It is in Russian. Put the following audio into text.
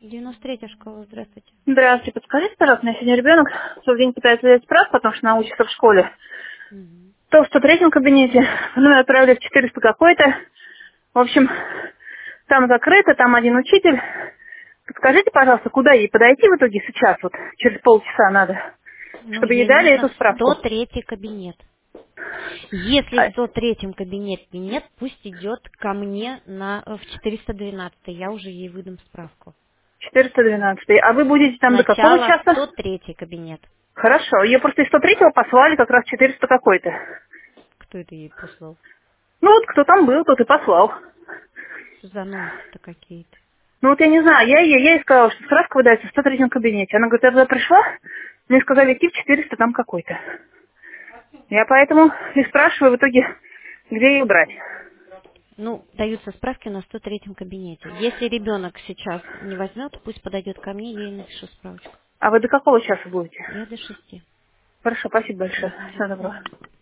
93-я школа, здравствуйте. Здравствуйте, подскажите, пожалуйста, у меня сегодня ребенок целый день пытается взять справку, потому что она учится в школе. Мгм. То в 103-м кабинете, ну, отправили в 400 какой-то. В общем, там закрыто, там один учитель. Подскажите, пожалуйста, куда ей подойти в итоге сейчас, вот через полчаса надо, Ну, чтобы ей ей дали нужно эту в справку. 103-й кабинет. Если А, в 103-м кабинете нет, пусть идет ко мне в 412-й. Я уже ей выдам справку. 412. А вы будете там до какого Сначала в часа? 103-й кабинет. Хорошо, ее просто из 103-го послали как раз 400 какой-то. Кто это ей послал? Ну вот кто там был, тот и послал. Что за новости-то какие-то? Ну вот я не знаю, я ей сказала, что справка выдается в 103-м кабинете. Она говорит, я туда пришла, мне сказали идти в 400 там какой-то. Я поэтому и спрашиваю в итоге, где ее брать. Ну, даются справки на 103-м кабинете. Если ребенок сейчас не возьмет, пусть подойдет ко мне, я ей напишу справочку. А вы до какого часа будете? Я до 6. Хорошо, спасибо большое. Мгм. Всего доброго. Мгм.